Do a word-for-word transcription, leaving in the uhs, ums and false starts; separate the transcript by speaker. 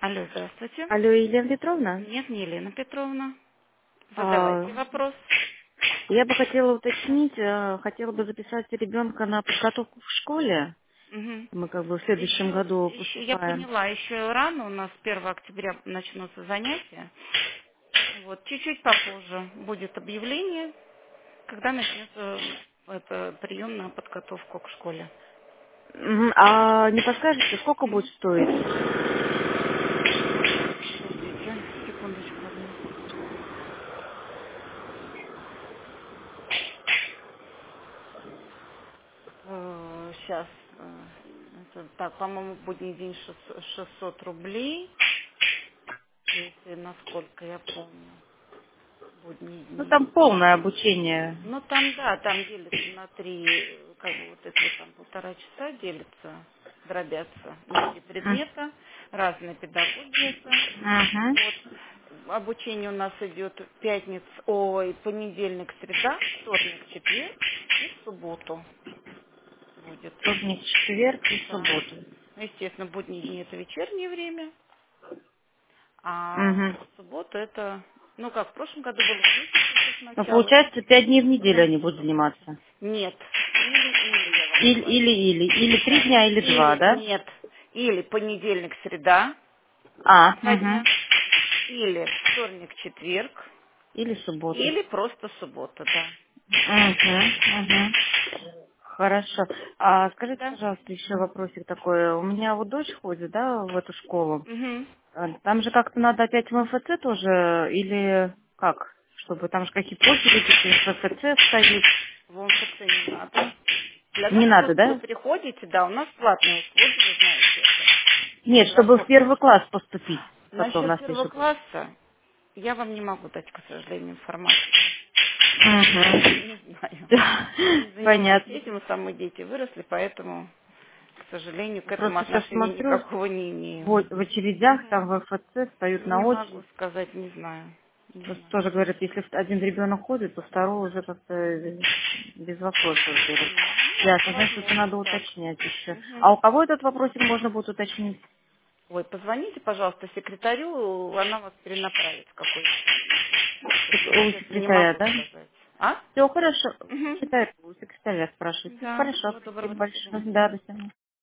Speaker 1: Алло, здравствуйте.
Speaker 2: Алло, Елена Петровна?
Speaker 1: Нет, не Елена Петровна.
Speaker 2: А,
Speaker 1: Задавайте вопрос.
Speaker 2: я бы хотела уточнить, э, хотела бы записать ребенка на подготовку в школе.
Speaker 1: Мгм.
Speaker 2: Мы как бы в следующем
Speaker 1: Еще,
Speaker 2: году
Speaker 1: еще, я
Speaker 2: поступаем.
Speaker 1: поняла, еще рано, у нас первого октября начнутся занятия. Вот, чуть-чуть попозже будет объявление, когда начнется это, прием на подготовку к школе.
Speaker 2: Мгм. А не подскажете, сколько будет
Speaker 1: Мгм.
Speaker 2: стоить?
Speaker 1: Подождите, секундочку одну. Сейчас, так, по-моему, будний день шестьсот шестьсот рублей, если насколько я помню. Будние
Speaker 2: Ну,
Speaker 1: дни.
Speaker 2: там полное обучение.
Speaker 1: Ну там, да, там делится на три, э, как бы вот это вот там полтора часа делится, дробятся на три
Speaker 2: М.
Speaker 1: предмета, разная педагогия это.
Speaker 2: Мгм.
Speaker 1: Вот. Обучение у нас идет пятница, ой, понедельник, среда, вторник, четверг и в субботу будет.
Speaker 2: Вторник, четверг и
Speaker 1: Да.
Speaker 2: суббота.
Speaker 1: Ну, естественно, будние дни это вечернее время, а
Speaker 2: Мгм.
Speaker 1: в субботу это, ну как, в прошлом году было в десять часов
Speaker 2: Ну,
Speaker 1: начала.
Speaker 2: получается, пять дней в неделю они будут заниматься.
Speaker 1: Нет. Или, или, я вам
Speaker 2: Или,
Speaker 1: говорю.
Speaker 2: или, или. Или три
Speaker 1: Да.
Speaker 2: дня, или два,
Speaker 1: Или,
Speaker 2: да?
Speaker 1: нет. Или понедельник, среда,
Speaker 2: А,
Speaker 1: два
Speaker 2: угу.
Speaker 1: дня. Или вторник, четверг.
Speaker 2: Или суббота.
Speaker 1: Или просто суббота, да.
Speaker 2: Угу, угу. Хорошо. А скажите,
Speaker 1: Да.
Speaker 2: пожалуйста, еще вопросик такой. У меня вот дочь ходит, да, в эту школу.
Speaker 1: Угу.
Speaker 2: А там же как-то надо опять в МФЦ тоже или как? Чтобы там же какие-то очереди, в МФЦ стоит.
Speaker 1: В МФЦ не надо. Для
Speaker 2: Не
Speaker 1: нас
Speaker 2: надо,
Speaker 1: просто вы
Speaker 2: да?
Speaker 1: приходите, да, у нас платные услуги, вы знаете это.
Speaker 2: Нет, чтобы в
Speaker 1: Работает.
Speaker 2: первый класс поступить. Потом
Speaker 1: Насчет
Speaker 2: на
Speaker 1: первого
Speaker 2: следующий год.
Speaker 1: класса я вам не могу дать, к сожалению, информацию.
Speaker 2: Угу.
Speaker 1: Не знаю.
Speaker 2: Да,
Speaker 1: Я не занимаюсь
Speaker 2: понятно.
Speaker 1: этим, и сами дети выросли, поэтому, к сожалению, к этому
Speaker 2: Просто сейчас
Speaker 1: отношения
Speaker 2: смотрю,
Speaker 1: никакого не
Speaker 2: в,
Speaker 1: имею.
Speaker 2: в очередях, там в МФЦ встают на
Speaker 1: Не могу
Speaker 2: очередь.
Speaker 1: сказать, не знаю. Не
Speaker 2: Просто
Speaker 1: знаю.
Speaker 2: тоже говорят, если один ребенок ходит, то второй уже как-то э, без вопросов берут.
Speaker 1: М, Ну,
Speaker 2: Ясно, значит, это
Speaker 1: возможно,
Speaker 2: надо
Speaker 1: так.
Speaker 2: уточнять еще.
Speaker 1: Мгм.
Speaker 2: А у кого этот вопросик можно будет уточнить?
Speaker 1: Ой, позвоните, пожалуйста, секретарю, она вас перенаправит в какой-то кабинет. Просто
Speaker 2: У
Speaker 1: честно не
Speaker 2: секретаря,
Speaker 1: могу
Speaker 2: да?
Speaker 1: сказать. А?
Speaker 2: Все хорошо.
Speaker 1: Угу.
Speaker 2: Секретарь, у секретаря спрашивает. Все
Speaker 1: Да,
Speaker 2: хорошо,
Speaker 1: всего доброго,
Speaker 2: спасибо
Speaker 1: до свидания.
Speaker 2: большое. Да, до свидания.